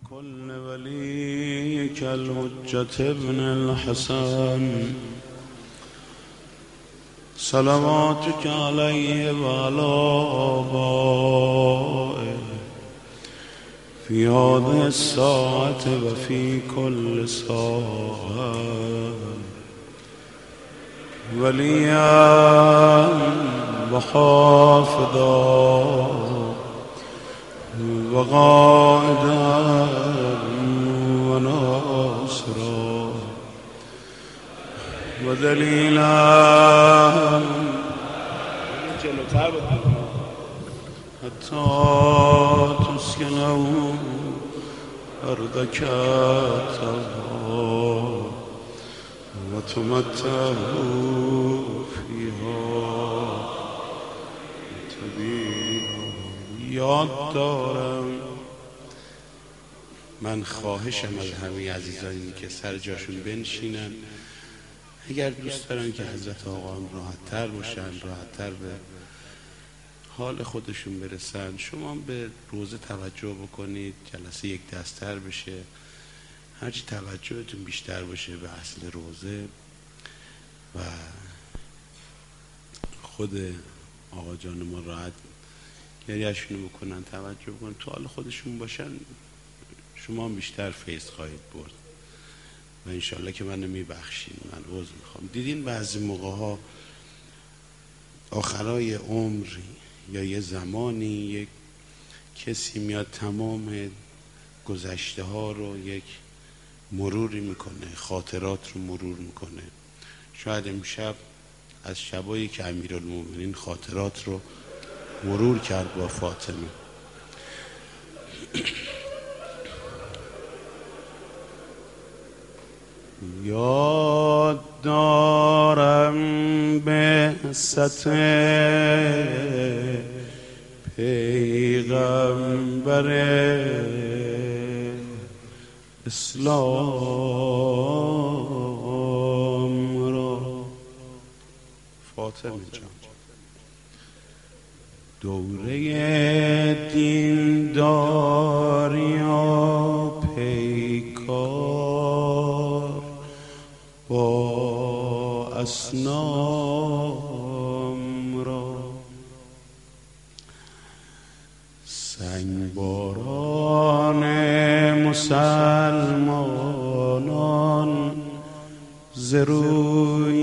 كل وليك الحجة ابن الحسن صلواتك عليه وعلى آبائه في هذه الساعة وفي كل ساعة وليا وحافظا وقائدا وناصرا ودليلا حتى تسكنوا أرضك طوعا وتمتعوا فيها طویلا. یاد دارم من خواهشم از همه عزیزانی که سر جاشون بنشینن، اگر دوست دارن که حضرت آقا هم راحت تر باشن، راحت تر به حال خودشون برسن، شما به روزه توجه بکنید، جلسه یک دست‌تر بشه، هرچی توجهتون بیشتر باشه به اصل روزه و خود آقا جان ما راحت گریه‌شون بکنن، توجه بکنن، تو حال خودشون باشن، شما هم بیشتر فیض خواهید برد و انشالله که منو میبخشین. من عذر میخوام. دیدین بعضی موقع ها آخرای عمر یا یه زمانی یک کسی میاد تمام گذشته ها رو یک مروری میکنه، خاطرات رو مرور میکنه. شاید امشب از شبایی که امیرالمومنین خاطرات رو مرور کرد با فاطمه. یاد دارم بعثت پیغمبر اسلام را. فاطمه جان دوره دینداری و پیکار با اصنام را، سنگباران مسلمانان ز روی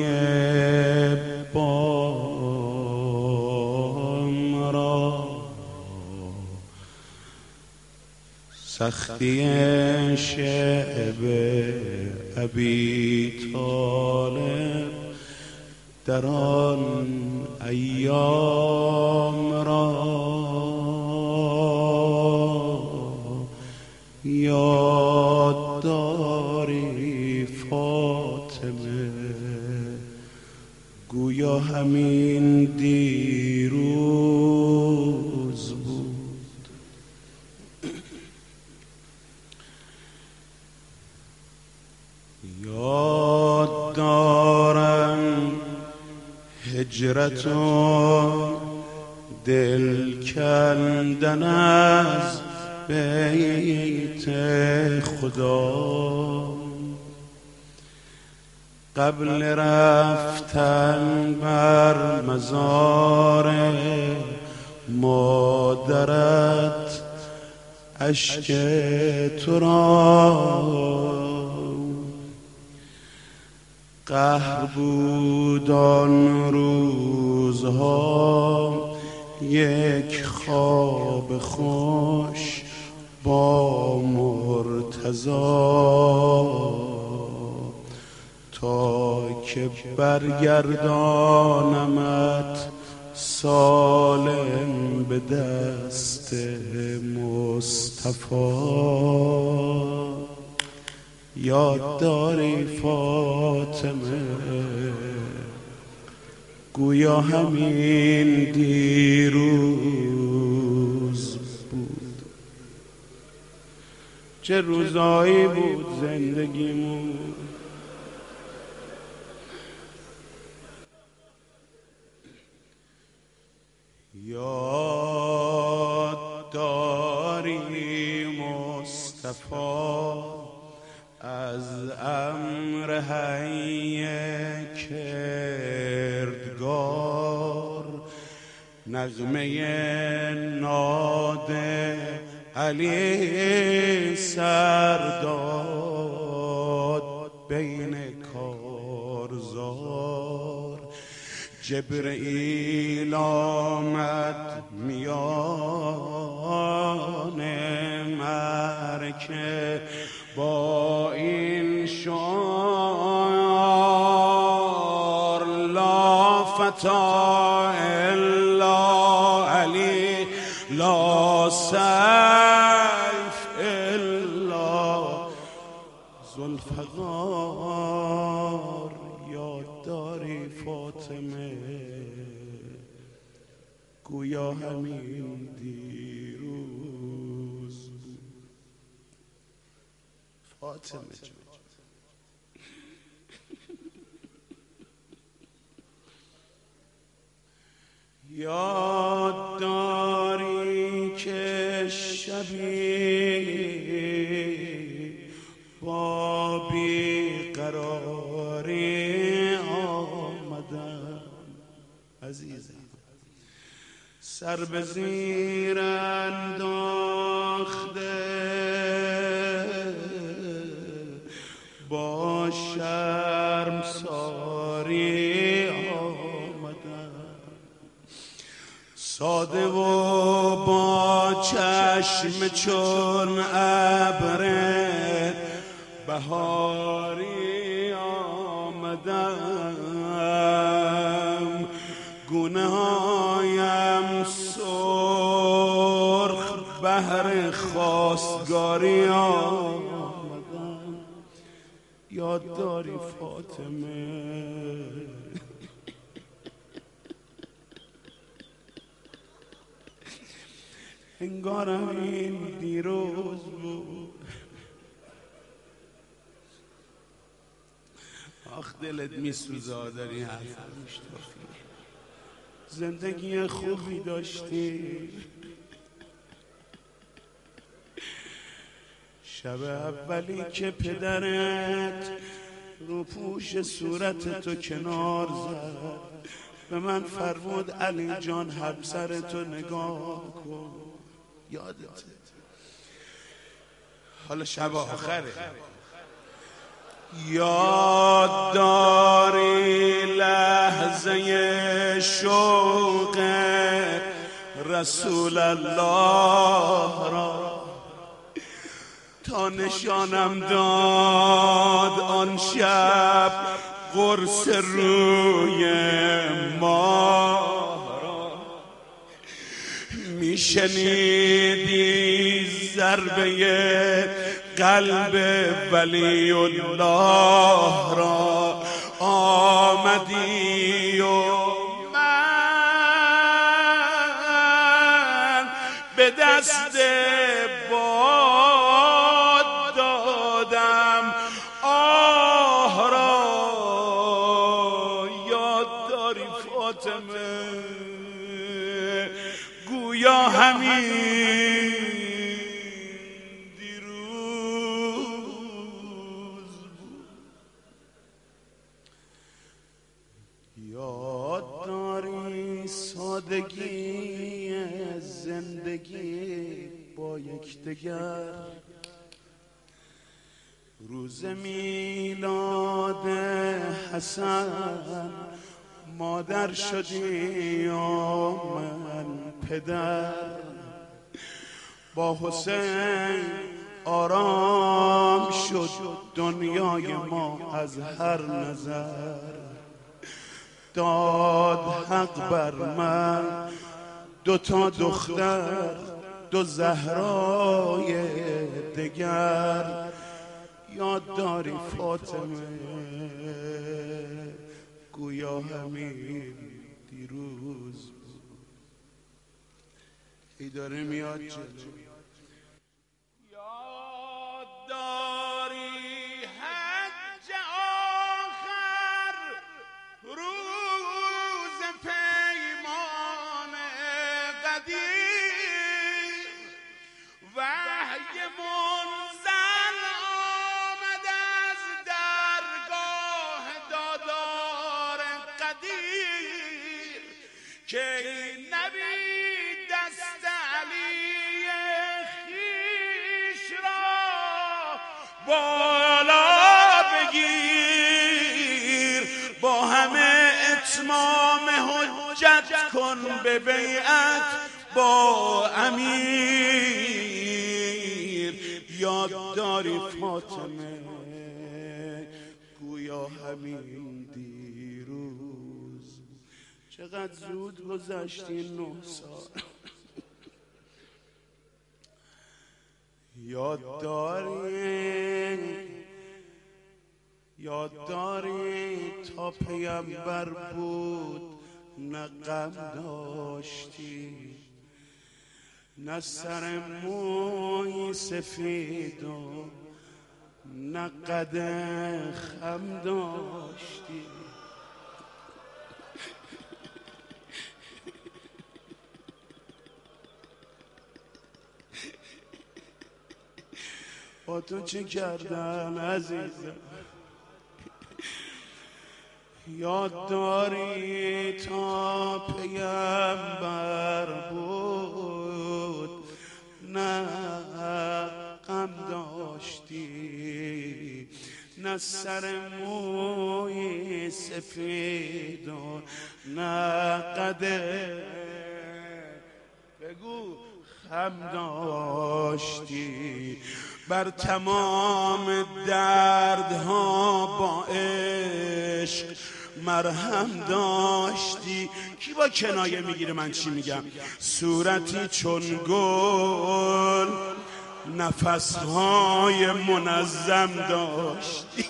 بام را، سختی شعب ابی طالب در آن ایام را، یاد داری فاطمه گویا همین دیروز بود. یاد دارم هجرت و دل کندن از بیت خدا، قبل رفتن بر مزار مادرت اشک تو را، قهر بود آن روزها یک خواب خوش با مرتضی، تا که برگردانمت سالم به دست مصطفی. یاد داری فاطمه گویا همین دیروز بود. چه روزایی بود زندگیمون، یاد داری مصطفی از امر حی کردگار نغمه ناد علی سرداد بین کارزار جبرئیل آمد میان مرکه با این شعار لا فتا الا علی لا سیف الا ذوالفقار. یاد داری فاطمه گویا همین دیروز فاطمه جان یاد داری که شبی با بیقراری آمدم عزیزم سر به زیر انداخته با شرمساری آمدم ساده و با چشم چون ابر بهاری آمدم گونه هایم سرخ بهر خواستگاری آمدم. یاد داری فاطمه انگارم این دیروز بود. آخ دلت میسوزه داری حرف میشتافی زندگی خوبی داشتی شب اولی که پدرت رو پوش صورت تو کنار زد به من فرمود علی جان همسرتو نگاه کن. یادته حالا شب آخره یاد داری لحظه شوق رسول الله را تا نشانم داد آن شب قرص روی ماه را میشنیدی ضربه قلب ولی الله را آمدی و من به دست باد دادم آه را. یاد داری فاطمه گویا همین یاد داری سادگی زندگی با یکدیگر روز میلاد حسن مادر شدی و من پدر با حسین آرام شد دنیای ما از هر نظر داد حق بر من دوتا دختر دو زهرای دگر. یاد داری فاطمه گویا همین دیروز ای داره میاد جلو. یاد داری حج آخر روز پیمان قدیر وحی که نبی دست علی خیش را بالا بگیر، با همه اتمام حجت کن به بیعت با امیر. یاد داری فاطمه گویا همین دیروز، چقدر زود گذشتی 9 سال. یاد داری تا پیامبر بود نه غم داشتی، نه سر موی سفید و نه قد خم داشتی. با تو چه کردم عزیزم؟ یاد داری تا پیامبر بود نه غم داشتی، نه سر موی سفید و نه قد بگو خم داشتی. بر تمام دردها با عشق مرهم داشتی. کی با کنایه میگیره من چی میگم؟ صورتی چون گل نفسهای منظم داشتی.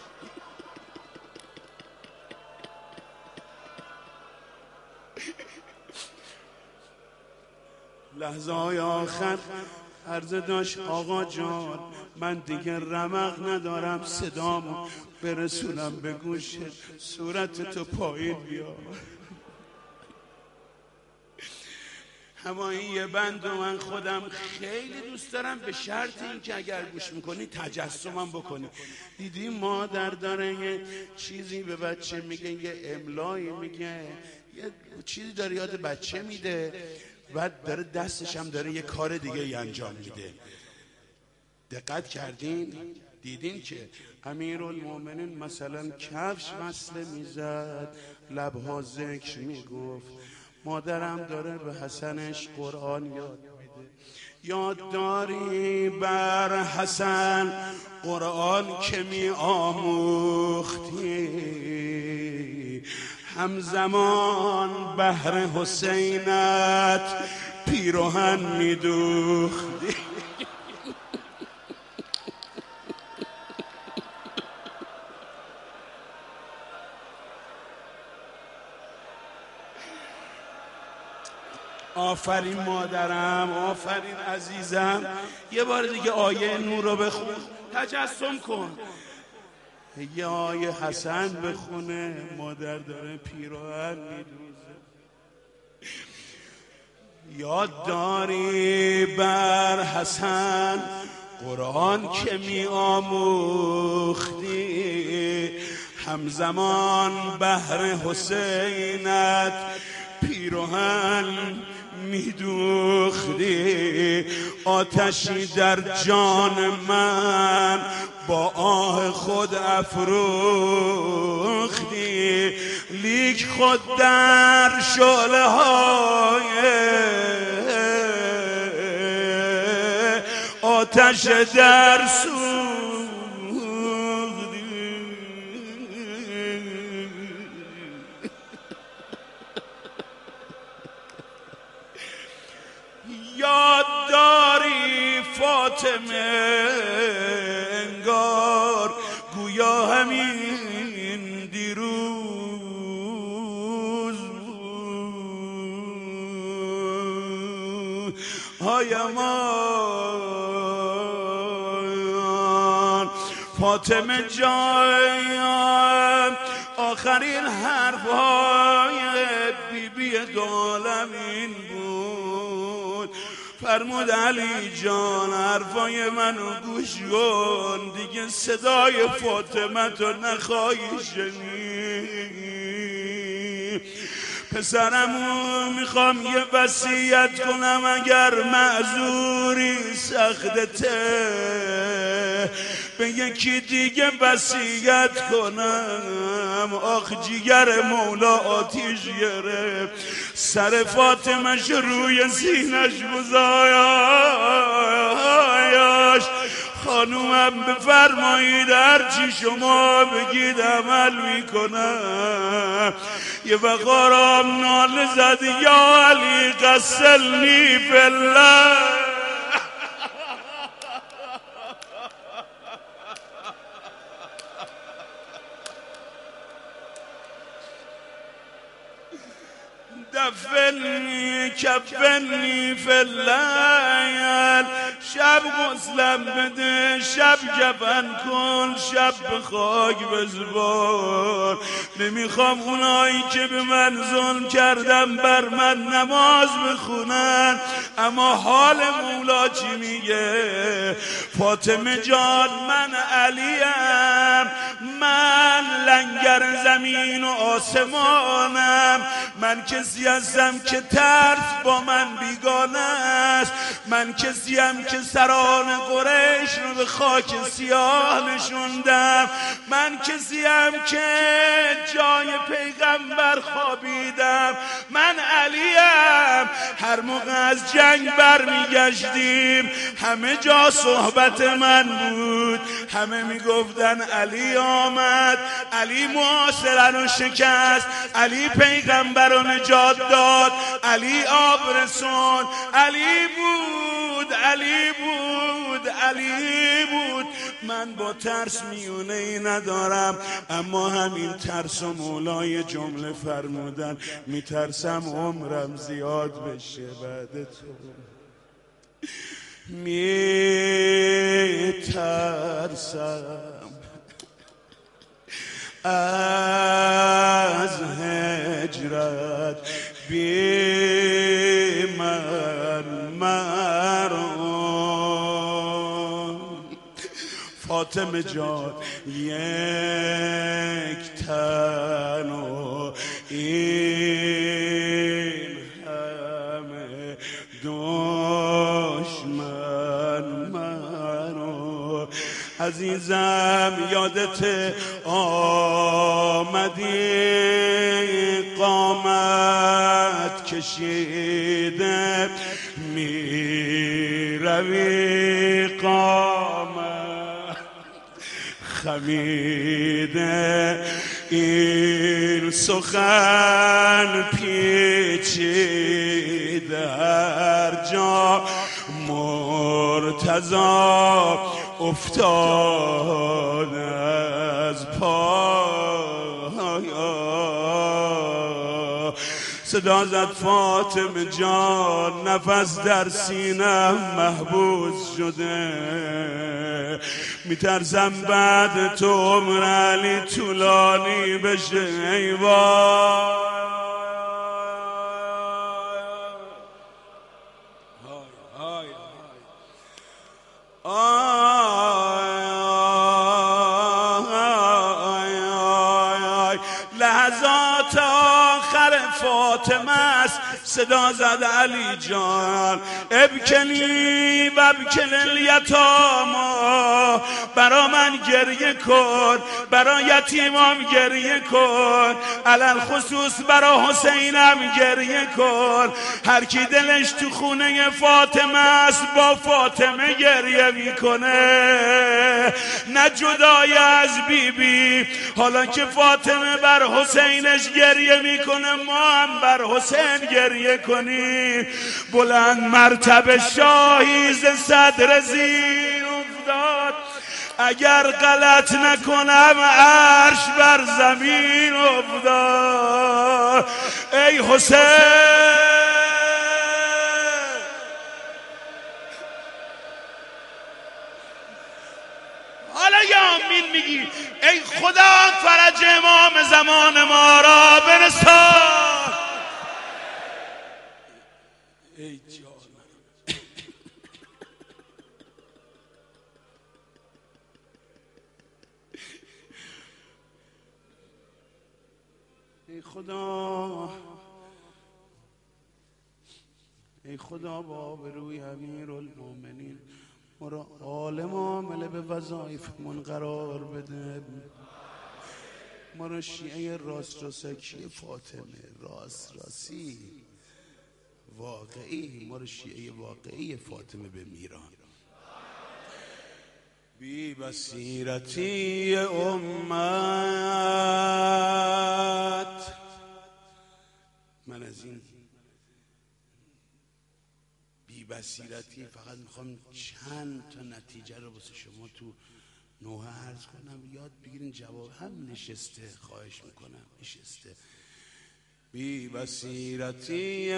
لحظه های آخر عرضه داشت آقا جان من دیگه رمق ندارم صدامو برسونم به گوشت، صورت تو پایین بیار. اما این یه بند و من خودم خیلی دوست دارم، به شرط این که اگر گوش میکنی تجسمم بکنی. دیدی مادر داره یه چیزی به بچه میگه، یه املایی میگه، یه چیزی داره یاد بچه میده، بعد داره دستش هم داره یه کار دیگه ای انجام میده. دقت کردین؟ دیدین که امیرالمومنین مثلا کفش وصله میزد، لبها ذکر میگفت، مادرم داره به حسنش قرآن یاد میده. یاد داری بر حسن قرآن که می آموختی، همزمان بهر حسینت پیراهن می دوختی. آفرین مادرم، آفرین عزیزم. یه بار دیگه آیه نور رو بخون، تجسم کن. یه آیه حسن بخونه، مادر داره پیراهن میدوزه. یاد داری بر حسن قرآن که می آموختی، همزمان بهر حسینت پیراهن میدوختی. آتشی در جان من با آه خود افروختی، لیک خود در شعله های آتش در سوختی. یاد داری فاطمه انگار گویا همین دیروز های امان فاطمه جان. آخرین حرف های بیبی دو عالم این بود، فرمود علی جان حرفای منو گوش کن، دیگه صدای فاطمه تو نخواهی شنید. پسرمو میخوام یه وصیت کنم اگر معذوری سختته به یکی دیگه وصیت کنم. آخ جیگر مولا آتیش گرفت سر فاطمش روی سینش گذاشت. خانومم بفرمایید هرچی شما بگید عمل میکنم. یه وقارم ناله زد یا علی قسلنی فی الله. دفنی کفنی فی اللیل. شب غسلم بده شب کفن کن شب به خاک بسپار. نمیخوام اونایی که به من ظلم کردم بر من نماز بخونن. اما حال مولا چی میگه؟ فاطمه جان من علیم، من لنگر زمین و آسمانم، من کسی هستم که ترس با من بیگانه است. من کسی هم که سران قریش رو به خاک سیاه نشوندم. من کسی هم که جای پیغمبر خوابیدم. من علیم. هر موقع از جنگ برمیگشتیم همه جا صحبت من بود. همه میگفتن علی آمد، علی محاصره رو شکست، علی پیغمبر رو نجات داد، علی آب رسون، علی بود، علی بود، علی بود. من با ترس میونه ای ندارم، اما همین ترس و مولای جمله فرمودن میترسم عمرم زیاد بشه بعد تو. میترسم از هجرت بی من مرام. فاطمه جان یک تن و این همه دشمن منو. عزیزم یادت آمدی قامت کشیده میروی قامت خمیده. این سخن پیچیده هر جا مرتضی افتاد از پا. صدا زد فاطمه جان نفس در سینم محبوس شده. میترسم بعد تو عمر علی طولانی بشه. ای وای لحظات آخر فاطمه است. صدا زد علی جان ابکنی و ابکن الیتاما. برا من گریه کن، برا یتیمام گریه کن، علل خصوص برا حسینم گریه کن. هر کی دلش تو خونه فاطمه است با فاطمه گریه میکنه، نه جدای از بیبی. حالا که فاطمه بر حسینش گریه میکنه ما هم بر حسین گریه کنیم. بلند مرتبه شاهی ز صدر زیر افتاد، اگر غلط نکنم عرش بر زمین افتاد. ای حسین حالا یا آمین میگی ای خدا فرج امام زمان ما را برسان. ای جان ای خدا ای خدا با آبروی امیرالمومنین ما را عالم عامل به وظایفمون قرار بده. ما را شیعه راست راسکی فاطمه، راسی واقعی، ما را شیعه واقعی فاطمه به میران. بی بصیرتی امت، من از این بی بصیرتی فقط میخوام چند تا نتیجه رو واسه شما تو نوحه عرض کنم، یاد بگیرین. جواب هم نشسته، خواهش میکنم نشسته. بی بصیرتی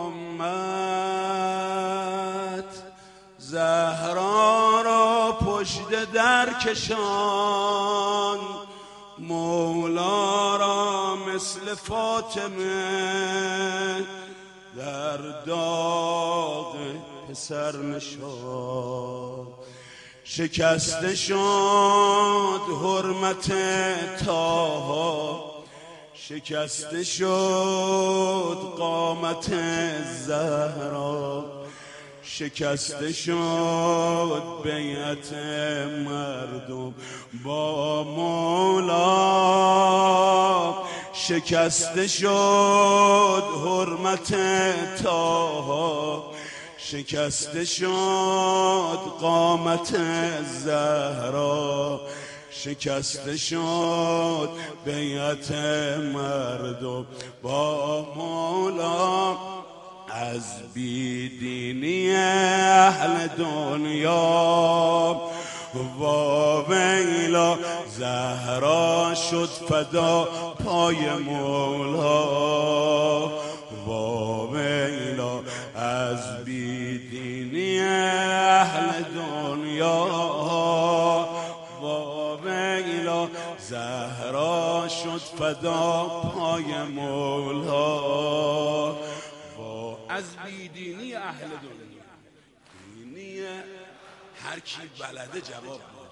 امت، زهرا را پشت در کشان، مولا را مثل فاطمه در داغ پسر نشان. شکسته شد حرمت طاها، شکسته شد قامت زهرا، شکسته شد بیعت مردم با مولا، شکسته شد حرمت طاها، شکسته شد قامت زهرا، شکسته شد بیعت مردم با مولا. از بیدینی اهل دنیا واویلا، زهرا شد فدا پای مولا. واویلا از بیدینی اهل دنیا، واویلا زهرا شد فدا پای مولا. از بیدینی اهل دنیا، دینی هر کی بلده جواب داد.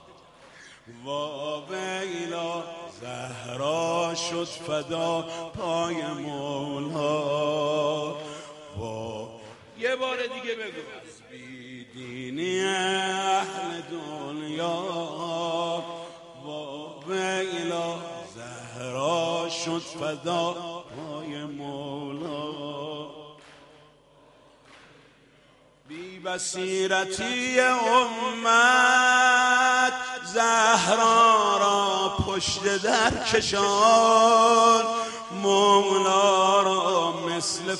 واویلا زهرا شد فدا پای مولا. یه بار دیگه بگو. از بیدینی اهل دنیا، واویلا زهرا شد فدا پای مولا. بی بصیرتی امت، زهرا را پشت در کشان، مولا را مثل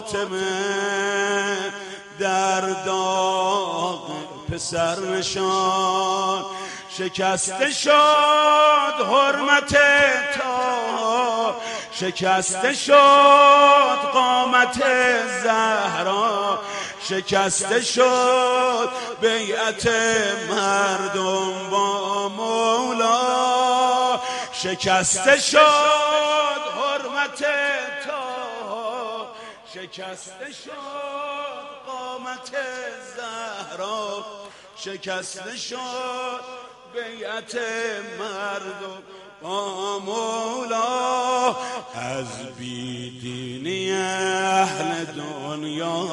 فاطمه در داغ پسر نشان. شکسته شد حرمت طاها، شکسته شد قامت زهرا، شکسته شد بیعت مردم با مولا. شکسته شد حرمت طاها، شکسته شد قامت زهرا، شکسته شد بیعت مردم با مولا. از بیدینی اهل دنیا،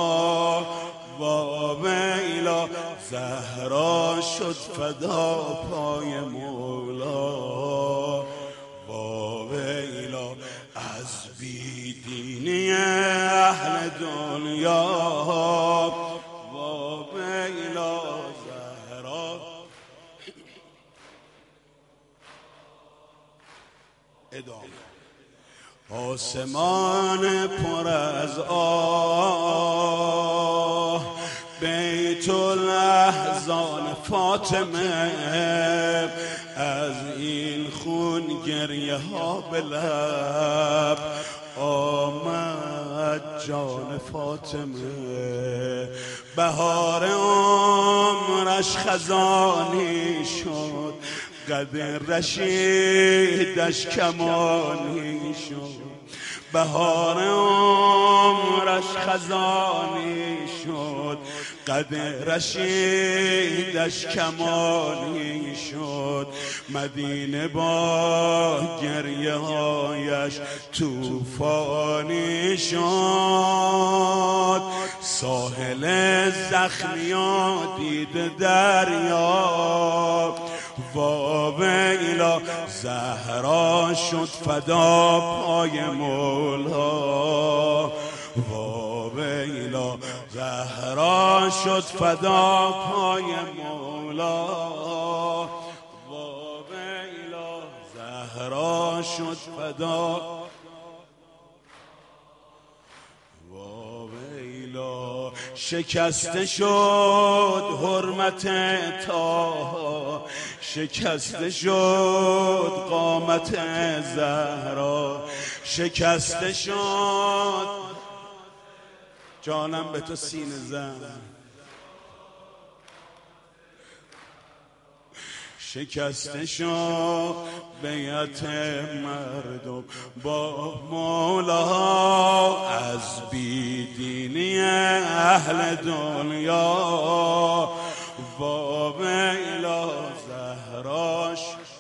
واویلا زهرا شد فدا پای مولا. واویلا از بیدینی اهل دنیا، واویلا زهرا. ادامه. آسمان پر از آه، بیت الاحزان فاطمه، از این خون گریه ها به لب آمد جان فاطمه. بهار عمرش خزانی شد، قد رشیدش کمانی شد. بهار عمرش خزانی شد، قد رشیدش کمانی شد. مدینه با گریه هایش توفانی شد. ساحل زخمیا دید دریا وا ویلا زهرا شد فدا پای مولا وا ویلا زهرا شد فدا پای مولا وا ویلا زهرا شد فدا وا ویلا شکسته شد حرمت طه شکسته شد قامت زهرا شکسته شد جانم به تو سینه زن شکسته شد بیعت مردم با مولا از بیدینی اهل دنیا وا ویلا زهراش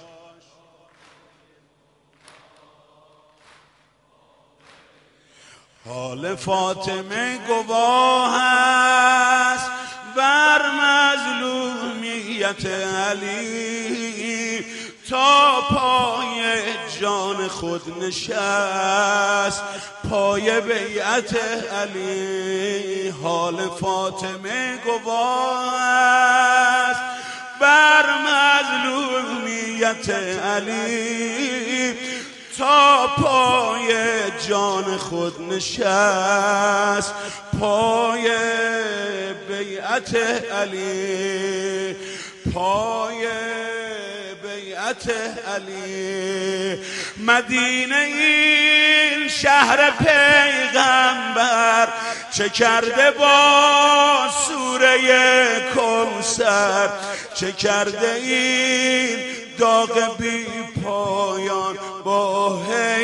حال فاطمه گواه است بر مظلومیت علی تا پای جان خود نشست پای بیعت علی حال فاطمه گواه است بر مظلومیت علی تا پای جان خود نشست پای بیعت علی پای بیعت علی مدینه این شهر پیغمبر چه کرده با سوره کوثر چه کرده این داغ بی پایان با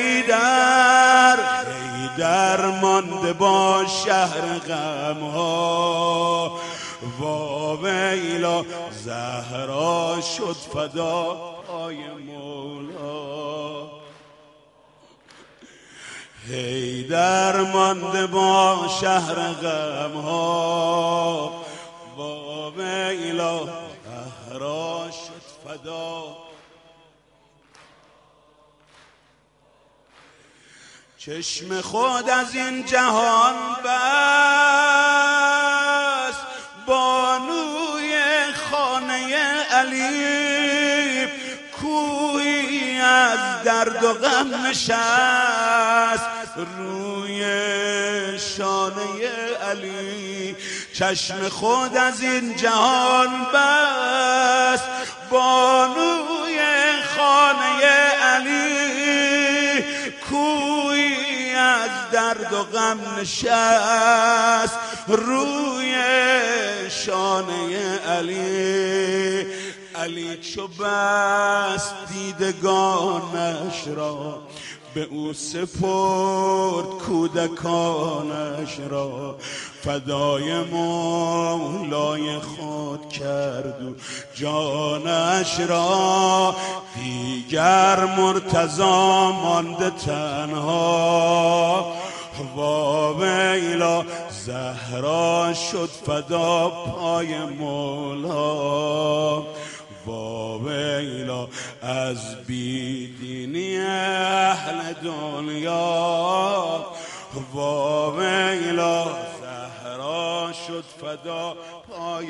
حیدر مانده با شهر غمها وا ویلا زهرا شد فدای مولا حیدر مانده با شهر غمها وا ویلا زهرا شد فدا چشم خود از این جهان بس بانوی خانه علی کوهی از درد و غم نشست روی شانه علی چشم خود از این جهان بس بانوی خانه علی کوی از درد و غم نشست روی شانه علی علی چو بست دیدگانش را به او سپرد کودکانش را فدای مولای خود کرد و جانش را دیگر مرتضی مانده تنها وا ویلا زهرا شد فدا پای مولا وا ویلا از بیدینی اهل دنیا وا ویلا زهرا شد فدا پای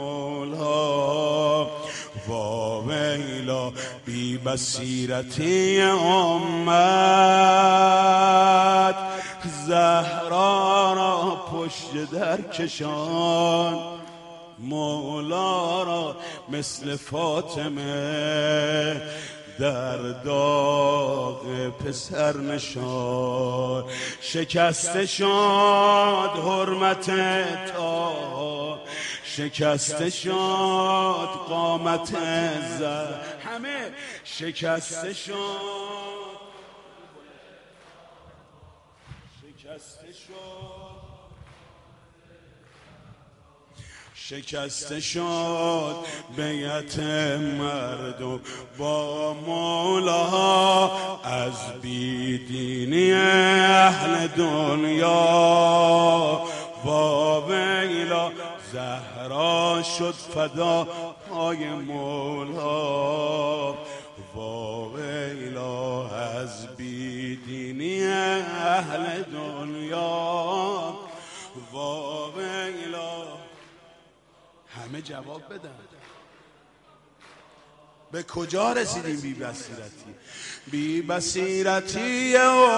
مولا وا ویلا بی بصیرتی امت زهرا را پشت در کشان مولا را مثل فاطمه در داغ پسر نشان شکسته شد حرمت طه شکسته شد قامت زر همه شکسته شد شکسته شد بیعت مردم با مولا از بیدینی اهل دنیا وا زهرا شد فدا پای مولا. واویلا از بیدینی اهل دنیا. واویلا. همه جواب بدن. به کجا رسیدیم بی بصیرتی؟ بی بصیرتی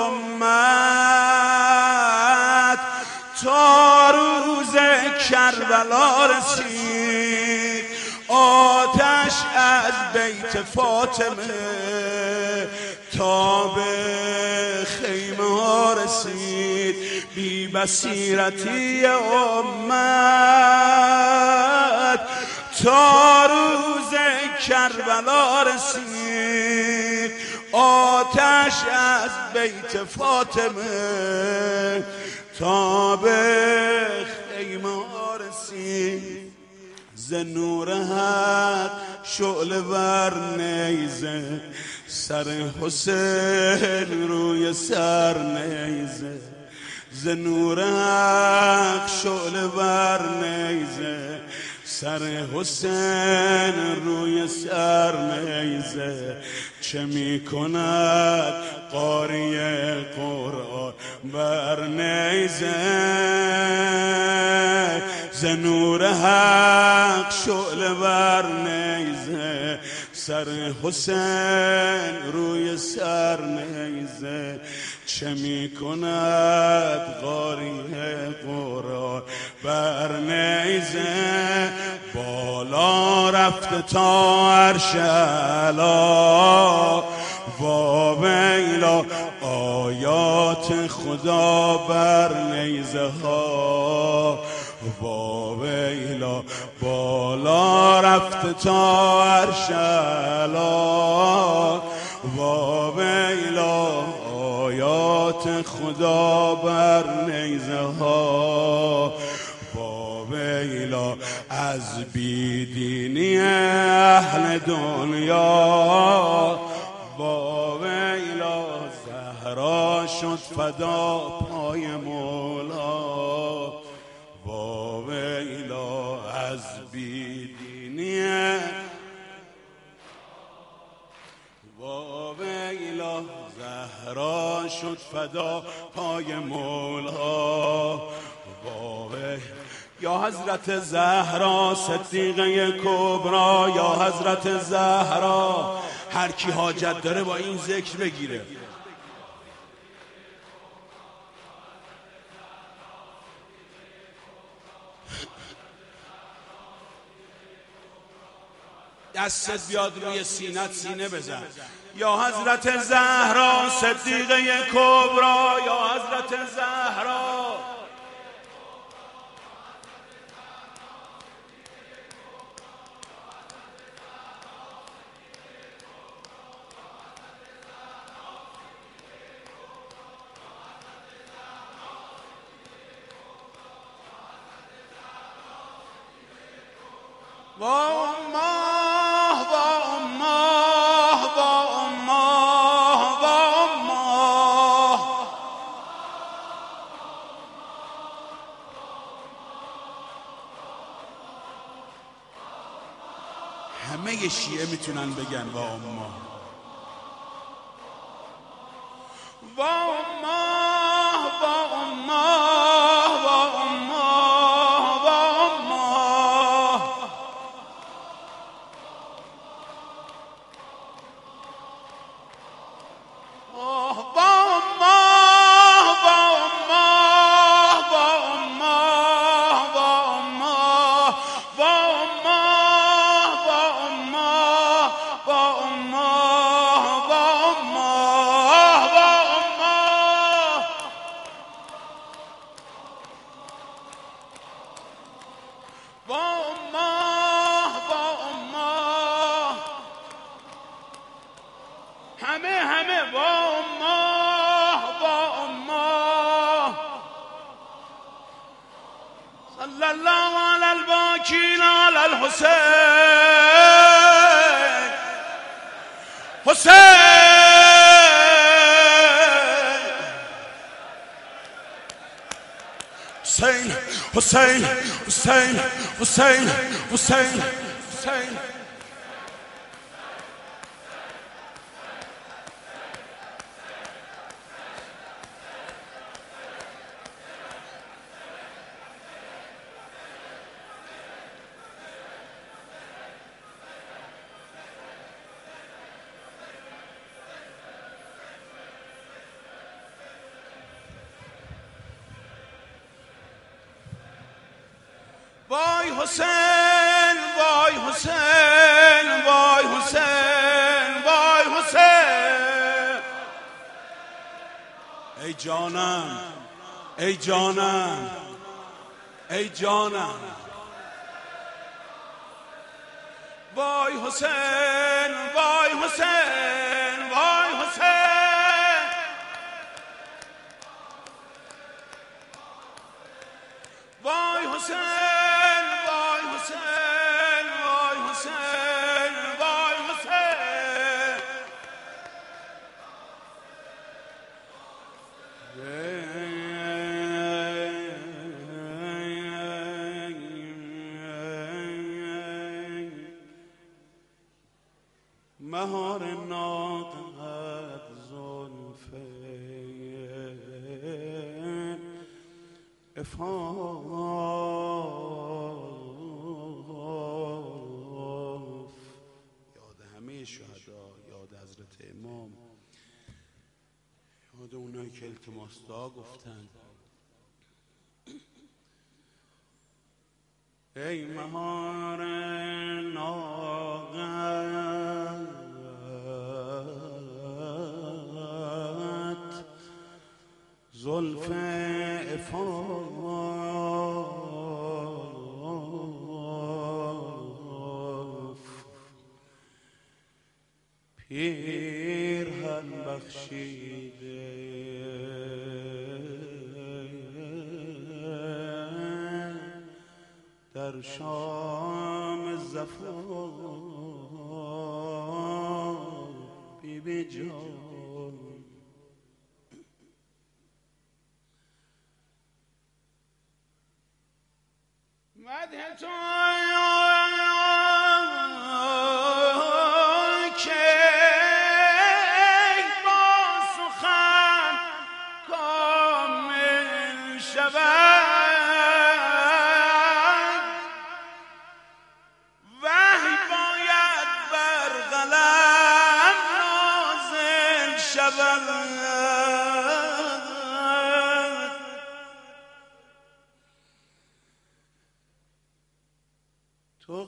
امت تا روز کربلا رسید. آتش از بیت فاطمه تا به خیمه ها رسید. بی بصیرتی امت تا روز کربلا رسید. آتش از بیت فاطمه تا به خیمه ها رسید. ز نور حق شعله ور نیزه سر حسین روی سر نیزه. ز نور حق شعله ور نیزه سر حسین روی سر نیزه. چه می کند قاری قرآن بر نیزه. ز نور حق شعله بر نیزه سر حسین روی سر نیزه. چه می کند قاری قرآن بر نیزه. بالا رفته تا عرش اعلی. واویلا آیات خدا بر نیزه ها. واویلا بالا رفته تا عرش اعلی. واویلا آیات خدا بر نیزه ها. واویلا از بیدینی اهل دنیا. واویلا زهرا شد فدا پای مولا. واویلا از بیدینی. واویلا زهرا شد فدا پای مولا. یا حضرت زهرا صدیقه کبرا. یا حضرت زهرا. هر کی حاجت داره با این ذکر بگیره. دستت بیاد روی سینت سینه بزن. یا حضرت زهرا صدیقه کبرا. یا حضرت زهرا. با امه با امه با امه با امه. همه شیعه میتونن بگن با امه. با امه با امه با امه با امه. حسین حسین حسین حسین حسین. وای حسین وای حسین وای حسین وای حسین. ای جانم ای جانم ای جانم. وای حسین وای حسین وای حسین. وای حسین مهار ناقد زلفه افاف. یاد همه شهدا، یاد حضرت امام، یاد اونایی که التماس دعا گفتن. ای مهار ناقد زلف افاف، پیرهن بخشیده در شام زفاف. بی بی جان مدح تو که با سخن کامل شود، وحی باید بر قلم نازل شود. تو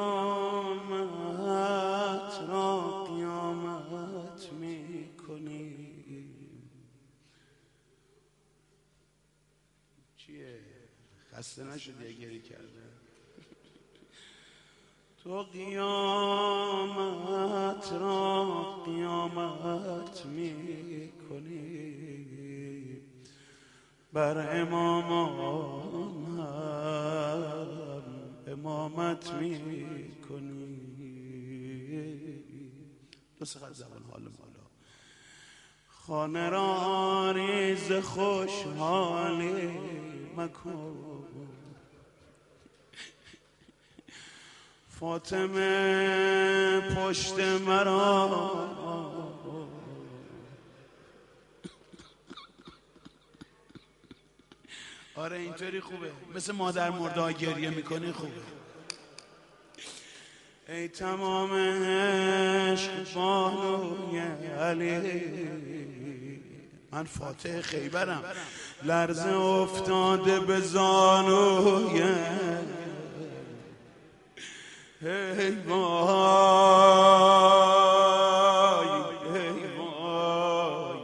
قیامت را قیامت می کنی. چیه؟ خسته نشدی گریه کرده؟ تو قیامت را قیامت می کنی، بر امامان امامت می کنی. دو سه خط زبان حال مولا. خانه را آریز خوشحالی مکن، فاطمه پشت مرا آره اینطوری خوبه، مثل مادر مرده گریه میکنی خوبه. ای تمام عشق بانوی علی، من فاتح خیبرم، لرزه افتاده به زانوی. ای وای ای وای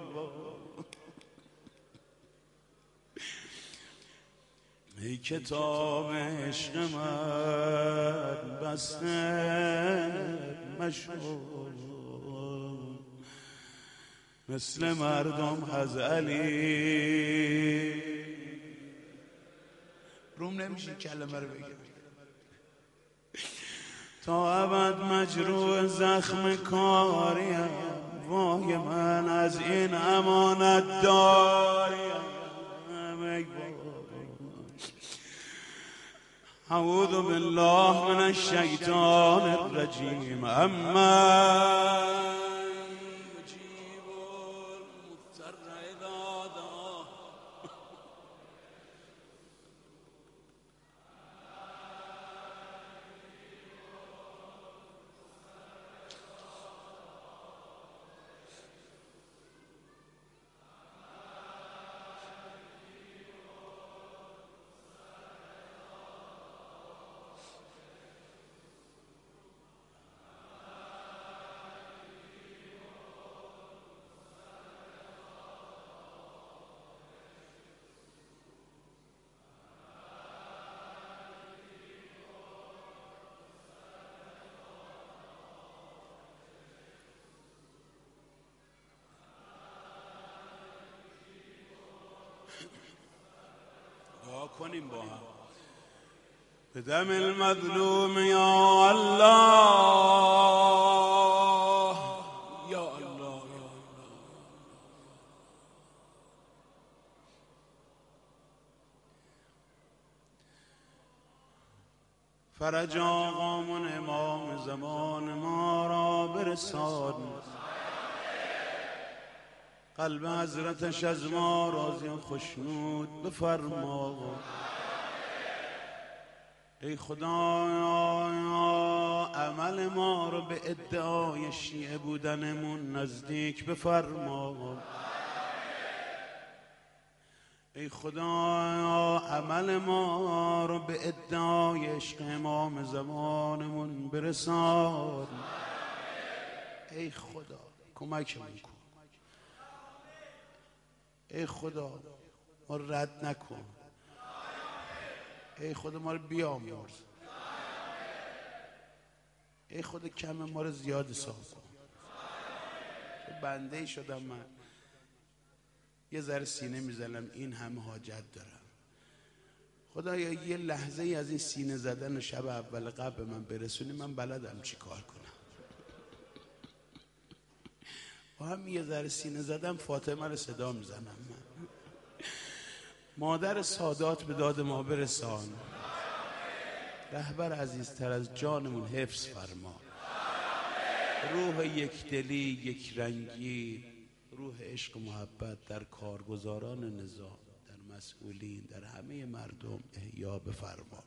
ای کتاب عشق من بسته مشغول، مثل مردم از علی روم نمیشه کلمه رو بگم. تا ابد مجروح زخم کاریم، وای من از این امانت داریم. اعوذ بالله من الشیطان الرجیم. اما مجیب المضطر اذا دعاه. دعا کنیم با هم. به دم المظلوم یا الله، یا الله، یا الله. فرج آقامون امام زمان ما را برسان، قلب حضرتش از ما راضی و خوشنود بفرما. ای خدایا عمل ما رو به ادعای شیعه بودنمون نزدیک بفرما. ای خدایا عمل ما رو به ادعای عشق امام زمانمون برسان. ای خدا کمکمون کن. ای خدا ما رد نکن. ای خدا ما رو بیامرز. ای خدا کم ما رو زیاد حساب کن. بنده ای شدم من، یه ذره سینه میزنم این همه حاجت دارم. خدایا یه لحظه ای از این سینه زدن شب اول قبل من برسونی، من بلدم چی کار کنم. با هم یه ذره سینه زدم فاطمه رو صدا میزنم من. مادر سادات به داد ما برسان. رهبر عزیزتر از جانمون حفظ فرما. روح یک دلی یک رنگی، روح عشق و محبت در کارگزاران نظام، در مسئولین، در همه مردم احیا بفرما.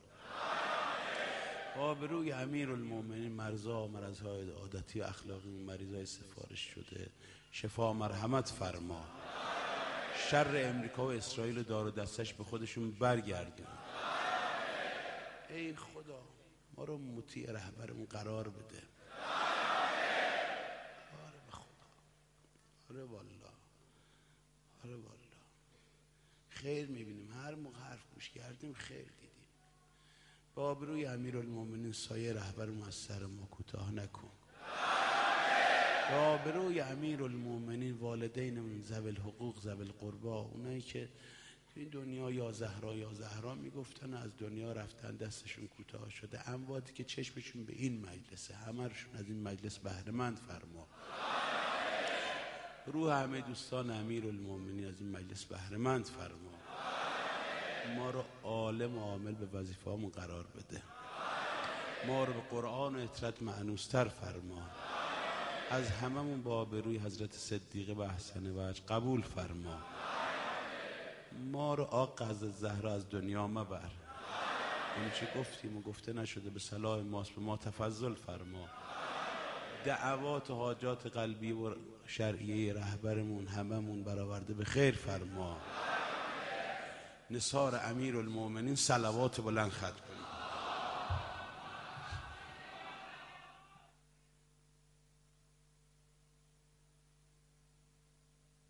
آبروی امیرالمومنین مرزا مرزهای عادتی و اخلاقی مریضای سفارش شده شفا مرحمت فرما. شر امریکا و اسرائیل دار و دستش به خودشون برگردون. ای خدا ما رو مطیع رهبرمون قرار بده. آره به خدا، آره والله، آره والله خیر میبینیم. هر موقع حرف گوش کردیم خیر دیدیم. با آبروی امیرالمومنین سایه رهبرمون از سر ما کوتاه نکن. با آبروی امیرالمومنین والدینمون ذوی الحقوق ذوی القربا، اونایی که تو این دنیا یا زهرا یا زهرا میگفتن از دنیا رفتن دستشون کوتاه شده، امواتی که چشمشون به این مجلسه همه‌شون از این مجلس بهره مند فرما. روح همه دوستان امیرالمومنین از این مجلس بهره مند فرما. ما رو عالم و عامل به وظیفه‌مون قرار بده. ما رو به قرآن و اطرت معنوستر فرما. از هممون با آبروی حضرت صدیقه و احسن وجه قبول فرما. ما رو آقا از زهرا از دنیا مبر. اون چه گفتیم و گفته نشده به صلاح ماست، به ما تفضل فرما. دعوات و حاجات قلبی و شرعیه رهبرمون هممون برآورده به خیر فرما. نثار امیرالمومنین صلوات بلند ختم.